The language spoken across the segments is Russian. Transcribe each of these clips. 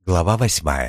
Глава 8.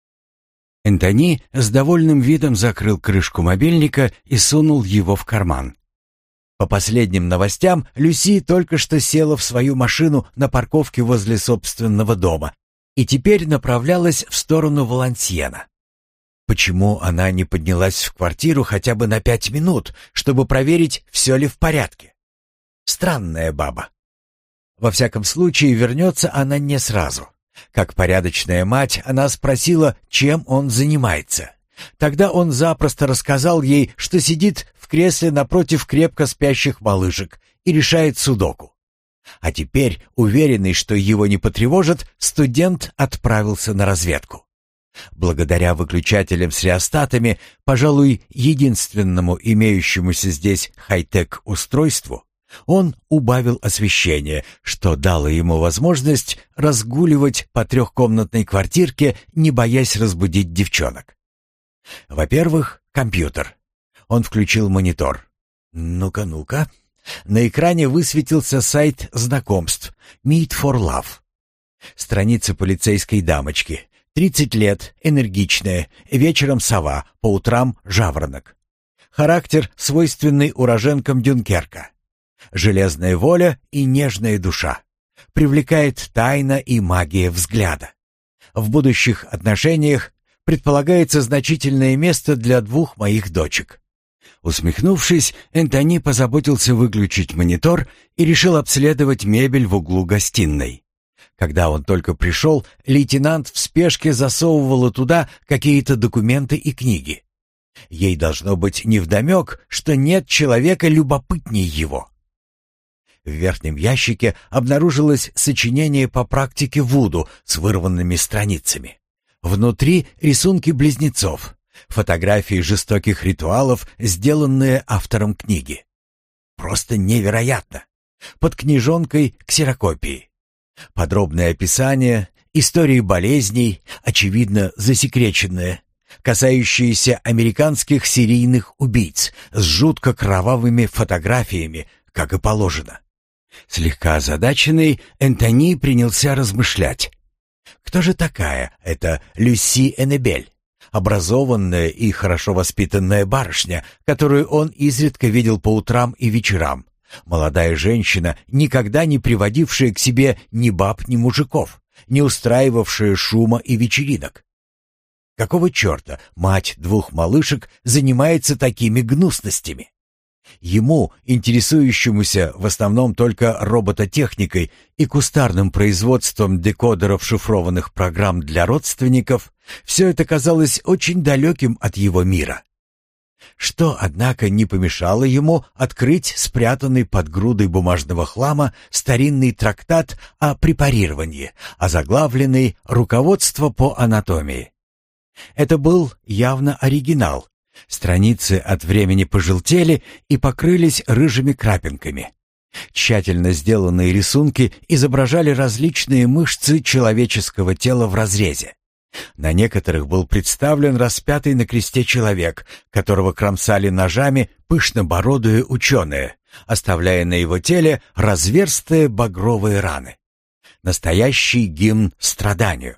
Энтони с довольным видом закрыл крышку мобильника и сунул его в карман. По последним новостям, Люси только что села в свою машину на парковке возле собственного дома и теперь направлялась в сторону Валансьена. Почему она не поднялась в квартиру хотя бы на 5 минут, чтобы проверить, все ли в порядке? Странная баба. Во всяком случае, вернется она не сразу. Как порядочная мать, она спросила, чем он занимается. Тогда он запросто рассказал ей, что сидит в кресле напротив крепко спящих малышек и решает судоку. А теперь, уверенный, что его не потревожат, студент отправился на разведку. Благодаря выключателям с реостатами, пожалуй, единственному имеющемуся здесь хай-тек устройству, он убавил освещение, что дало ему возможность разгуливать по трехкомнатной квартирке, не боясь разбудить девчонок. Во-первых, компьютер. Он включил монитор. Ну-ка. На экране высветился сайт знакомств Meet for Love. Страница полицейской дамочки. 30 лет, энергичная, вечером сова, по утрам жаворонок. Характер, свойственный уроженкам Дюнкерка. Железная воля и нежная душа. Привлекает тайна и магия взгляда. В будущих отношениях предполагается значительное место для 2 моих дочек. Усмехнувшись, Энтони позаботился выключить монитор и решил обследовать мебель в углу гостиной. Когда он только пришел, лейтенант в спешке засовывала туда какие-то документы и книги. Ей должно быть невдомек, что нет человека любопытнее его. В верхнем ящике обнаружилось сочинение по практике вуду с вырванными страницами. Внутри рисунки близнецов, фотографии жестоких ритуалов, сделанные автором книги. Просто невероятно. Под книжонкой ксерокопии. Подробное описание, истории болезней, очевидно засекреченные, касающиеся американских серийных убийц с жутко кровавыми фотографиями, как и положено. Слегка озадаченный, Энтони принялся размышлять. Кто же такая эта Люси Эннебель? Образованная и хорошо воспитанная барышня, которую он изредка видел по утрам и вечерам. Молодая женщина, никогда не приводившая к себе ни баб, ни мужиков, не устраивавшая шума и вечеринок. Какого черта мать 2 малышек занимается такими гнусностями? Ему, интересующемуся в основном только робототехникой и кустарным производством декодеров шифрованных программ для родственников, все это казалось очень далеким от его мира. Что, однако, не помешало ему открыть спрятанный под грудой бумажного хлама старинный трактат о препарировании, озаглавленный «Руководство по анатомии». Это был явно оригинал. Страницы от времени пожелтели и покрылись рыжими крапинками. Тщательно сделанные рисунки изображали различные мышцы человеческого тела в разрезе. На некоторых был представлен распятый на кресте человек, которого кромсали ножами пышнобородые ученые, оставляя на его теле разверстые багровые раны. Настоящий гимн страданию.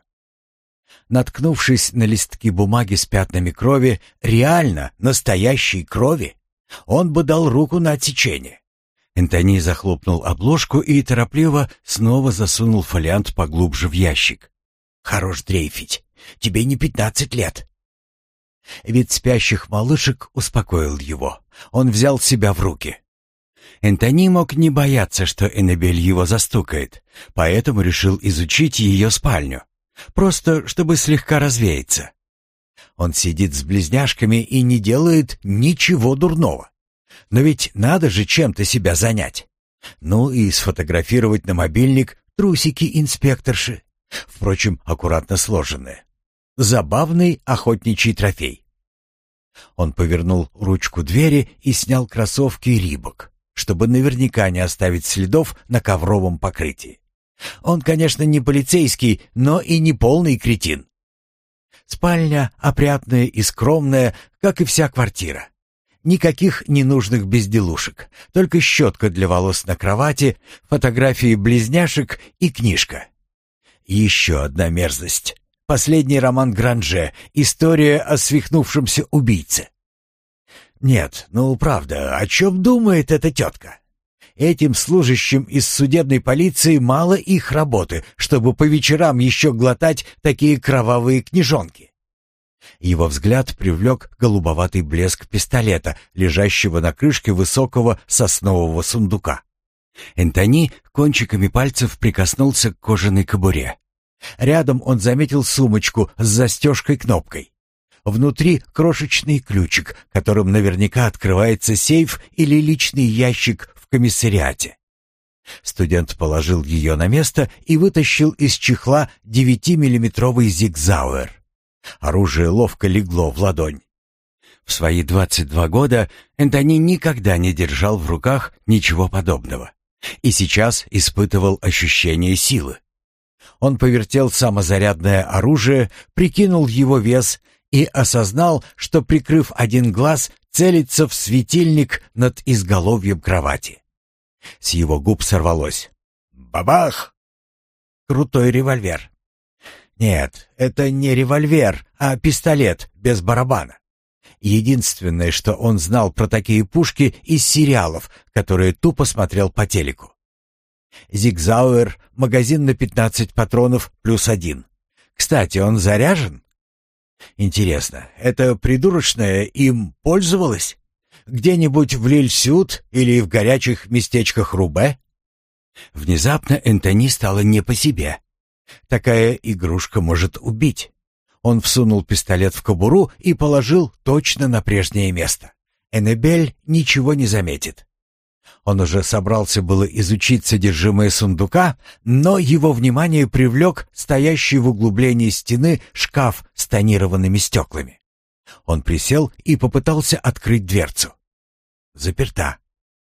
Наткнувшись на листки бумаги с пятнами крови, реально настоящей крови, он бы дал руку на отсечение. Энтони захлопнул обложку и торопливо снова засунул фолиант поглубже в ящик. «Хорош дрейфить. Тебе не 15 лет». Вид спящих малышек успокоил его. Он взял себя в руки. Энтони мог не бояться, что Эннебель его застукает, поэтому решил изучить ее спальню. Просто чтобы слегка развеяться. Он сидит с близняшками и не делает ничего дурного. Но ведь надо же чем-то себя занять. Ну и сфотографировать на мобильник трусики инспекторши. Впрочем, аккуратно сложенные. Забавный охотничий трофей. Он повернул ручку двери и снял кроссовки Рибок, чтобы наверняка не оставить следов на ковровом покрытии. Он, конечно, не полицейский, но и не полный кретин. Спальня опрятная и скромная, как и вся квартира. Никаких ненужных безделушек, только щетка для волос на кровати, фотографии близняшек и книжка. Еще одна мерзость. последний роман Гранже, история о свихнувшемся убийце. Нет, ну правда, о чем думает эта тетка? Этим служащим из судебной полиции мало их работы, чтобы по вечерам еще глотать такие кровавые книжонки. Его взгляд привлек голубоватый блеск пистолета, лежащего на крышке высокого соснового сундука. Энтони кончиками пальцев прикоснулся к кожаной кобуре. Рядом он заметил сумочку с застежкой-кнопкой. Внутри крошечный ключик, которым наверняка открывается сейф или личный ящик в комиссариате. Студент положил ее на место и вытащил из чехла 9-миллиметровый зигзауэр. Оружие ловко легло в ладонь. В свои 22 года Энтони никогда не держал в руках ничего подобного и сейчас испытывал ощущение силы. Он повертел самозарядное оружие, прикинул его вес и осознал, что, прикрыв один глаз, целится в светильник над изголовьем кровати. С его губ сорвалось: «Бабах!» Крутой револьвер. Нет, это не револьвер, а пистолет без барабана. Единственное, что он знал про такие пушки из сериалов, которые тупо смотрел по телеку. Зигзауэр, магазин на 15 патронов плюс 1. Кстати, он заряжен? Интересно, эта придурочная им пользовалась? Где-нибудь в Лиль-Сюд или в горячих местечках Рубе? Внезапно Энтони стало не по себе. Такая игрушка может убить. Он всунул пистолет в кобуру и положил точно на прежнее место. Эннебель ничего не заметит. Он уже собрался было изучить содержимое сундука, но его внимание привлек стоящий в углублении стены шкаф с тонированными стеклами. Он присел и попытался открыть дверцу. Заперта.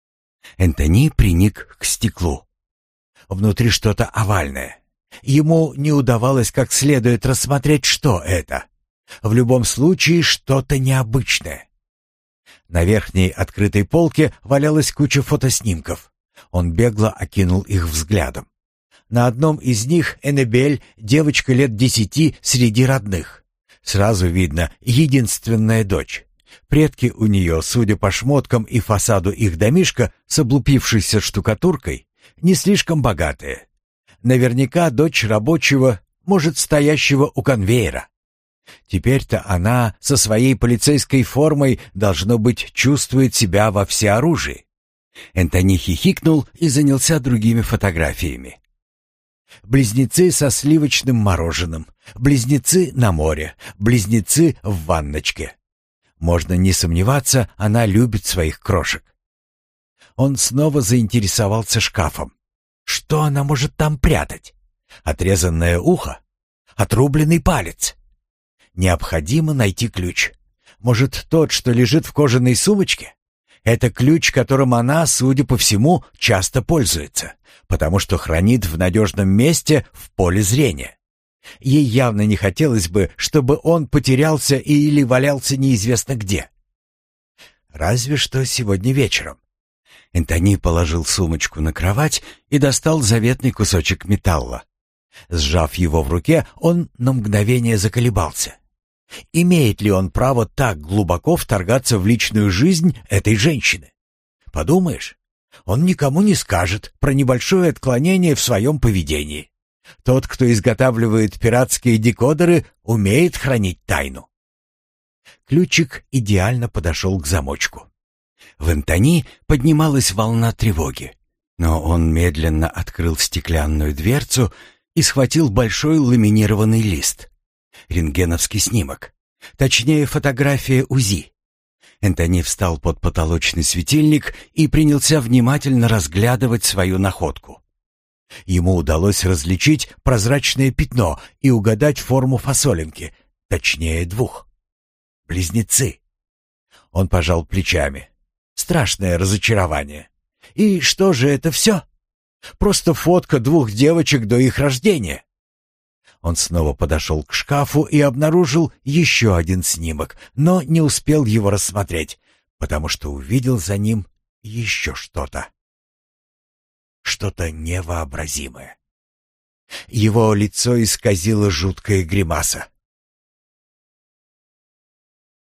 Энтони приник к стеклу. Внутри что-то овальное. Ему не удавалось как следует рассмотреть, что это. В любом случае, что-то необычное. На верхней открытой полке валялась куча фотоснимков. Он бегло окинул их взглядом. На одном из них Эннебель, девочка лет 10 среди родных. Сразу видно, единственная дочь. Предки у нее, судя по шмоткам и фасаду их домишка с облупившейся штукатуркой, не слишком богатые. Наверняка дочь рабочего, может, стоящего у конвейера. Теперь-то она со своей полицейской формой, должно быть, чувствует себя во всеоружии. Энтони хихикнул и занялся другими фотографиями. Близнецы со сливочным мороженым, близнецы на море, близнецы в ванночке. Можно не сомневаться, она любит своих крошек. Он снова заинтересовался шкафом. Что она может там прятать? Отрезанное ухо? Отрубленный палец? Необходимо найти ключ. Может, тот, что лежит в кожаной сумочке? Это ключ, которым она, судя по всему, часто пользуется, потому что хранит в надежном месте в поле зрения. Ей явно не хотелось бы, чтобы он потерялся или валялся неизвестно где. Разве что сегодня вечером. Энтони положил сумочку на кровать и достал заветный кусочек металла. Сжав его в руке, он на мгновение заколебался. Имеет ли он право так глубоко вторгаться в личную жизнь этой женщины? Подумаешь, он никому не скажет про небольшое отклонение в своем поведении. Тот, кто изготавливает пиратские декодеры, умеет хранить тайну. Ключик идеально подошел к замочку. В Энтони поднималась волна тревоги, но он медленно открыл стеклянную дверцу и схватил большой ламинированный лист. Рентгеновский снимок. Точнее, фотография УЗИ. Энтони встал под потолочный светильник и принялся внимательно разглядывать свою находку. Ему удалось различить прозрачное пятно и угадать форму фасолинки, точнее двух. Близнецы. Он пожал плечами. Страшное разочарование. И что же это все? Просто фотка двух девочек до их рождения. Он снова подошел к шкафу и обнаружил еще один снимок, но не успел его рассмотреть, потому что увидел за ним еще что-то. Что-то невообразимое. Его лицо исказило жуткая гримаса.